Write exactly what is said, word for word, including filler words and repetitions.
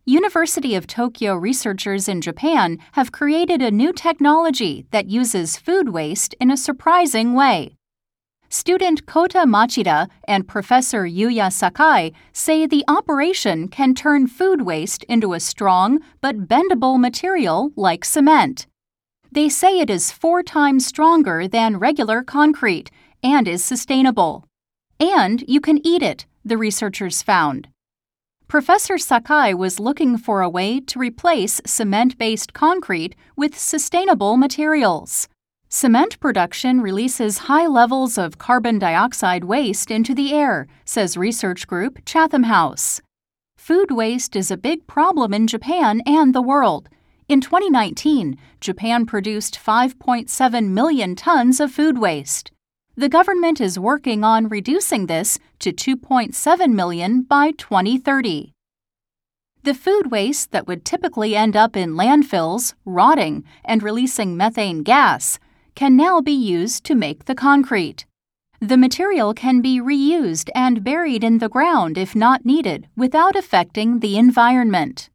University of Tokyo researchers in Japan have created a new technology that uses food waste in a surprising way. Student Kota Machida and Professor Yuya Sakai say the operation can turn food waste into a strong but bendable material like cement. They say it is four times stronger than regular concrete and is sustainable. And you can eat it, the researchers found. Professor Sakai was looking for a way to replace cement-based concrete with sustainable materials. Cement production releases high levels of carbon dioxide waste into the air, says research group Chatham House. Food waste is a big problem in Japan and the world. In twenty nineteen, Japan produced five point seven million tons of food waste. The government is working on reducing this to two point seven million by twenty thirty. The food waste that would typically end up in landfills, rotting, and releasing methane gas can now be used to make the concrete. The material can be reused and buried in the ground if not needed without affecting the environment.